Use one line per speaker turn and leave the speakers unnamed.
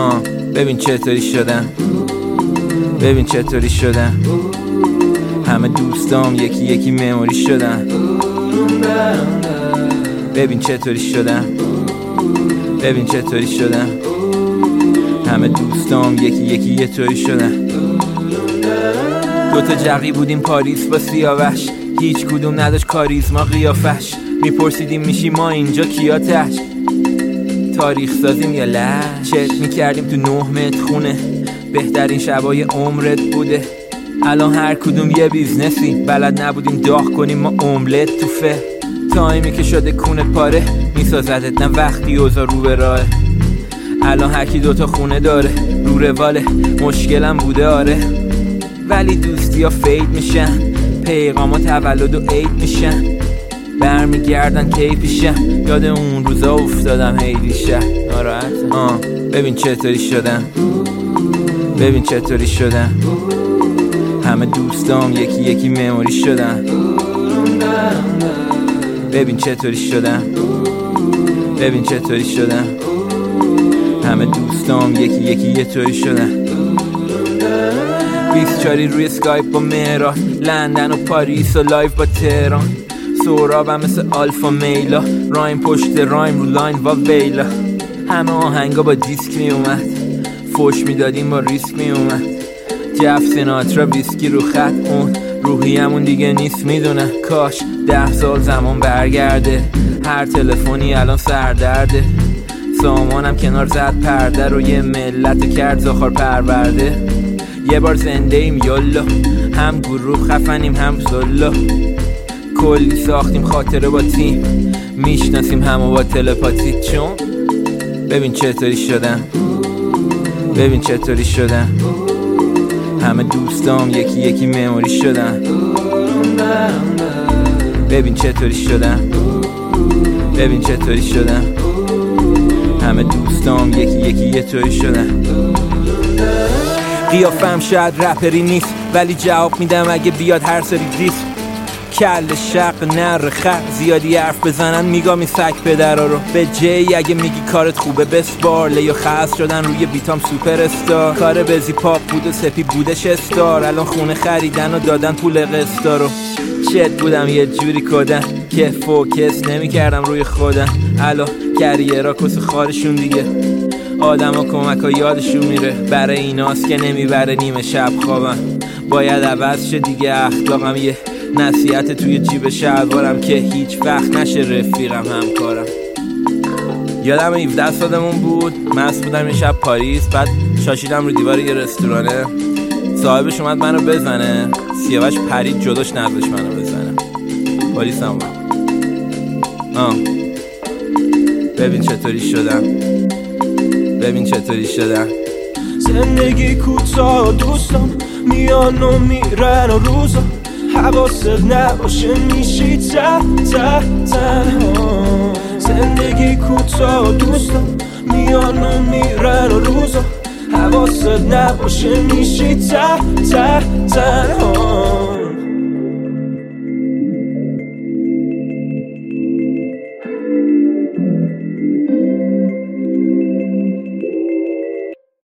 ببین چطوری شدن، ببین چطوری شدن، همه دوستام یکی یکی مموری شدن. ببین چطوری شدن، ببین چطوری شدن، همه دوستام یکی یکی یه طوری شدن. دوتا جقی بودیم پاریس با سیاوش، هیچ کدوم نداشت کاریزما قیافش. میپرسیدیم میشی ما اینجا کیا تش، تاریخ سازیم یا لش. چت میکردیم تو 9 متر خونه، بهترین شبای عمرت بوده. الان هر کدوم یه بیزنسی، بلد نبودیم داغ کنیم ما املت تو فه. تایمی که شده کونت پاره، میسازدت نه وقتی اوضاع رو به راهه. الان هرکی دوتا خونه داره، رو رواله، مشکلم بوده آره. ولی دوستی ها فید میشن، پیغام ها تولد و عید میشن. برمیگردن کی پیشم، یاد اون روزا افتادم هی دیشب ناراحتم. ببین چطوری شدن، ببین چطوری شدن، همه دوستام یکی یکی مموری شدن. ببین چطوری شدن، ببین چطوری شدن، همه دوستام یکی یکی یه طوری شدن. 24 روی اسکایپ با مهران، لندن و پاریس و لایف با تهران. سورابم مثل آلفا میلا، رایم پشت رایم رو لاین و ویلا. همه آهنگا با دیسک می اومد، فوش می دادیم با ریسک می اومد. جف سیناترا ویسکی رو خط، اون روحیمون دیگه نیست میدونم. کاش 10 سال زمان برگرده، هر تلفنی الان سردرده. سامانم کنار زد پرده رو، یه ملت کرد زاخار پرورده. یه بار زنده ایم یالا، هم گروه خفنیم هم زلا. کلی ساختیم خاطره با تیم، میشناسیم همو با تلپاتی. چون ببین چطوری شدن، ببین چطوری شدن، همه دوستام یکی یکی مموری شدن. ببین چطوری شدن، ببین چطوری شدن، همه دوستام یکی یکی یه طوری شدن. قیافم شاید رپری نیست، ولی جواب میدم اگه بیاد هر سری دیس. کل شق نر خط، زیادی حرف بزنن میگم سگ پدرا رو. به جی اگه میگی کارت خوبه بسپار، لیو خاص شدن روی بیتام سوپر استار. کار بزی پاپ بود و سپی بودش استار، الان خونه خریدن و دادن پول قسطا رو. چت بودم یه جوری کدن که فوکس نمی کردم روی خودم. الان کریرا کس خارشون دیگه، آدم ها کمک ها یادشون میره. برای ایناست که نمیبره نیمه شب خوابم، باید عوض شه دیگه اخلاقم. یه نصیحت توی جیب شلوارم که هیچ وقت نشه رفیقم همکارم. یادم 17 سالمون بود، مست بودم یه شب پاریس، بعد شاشیدم رو دیوار یه رستورانه. صاحبش اومد منو بزنه، سیاوش پرید جلوش نذاشت منو بزنه. پلیس هم اومد. ببین چطوری شدم، ببین چطوری شدم.
زندگی کوتاه دوستم میان و میرن و روزا، حواست نباشه میشی تنها. زندگی کوتاه دوستم میان و میرن و روزا، حواست نباشه میشی تنها.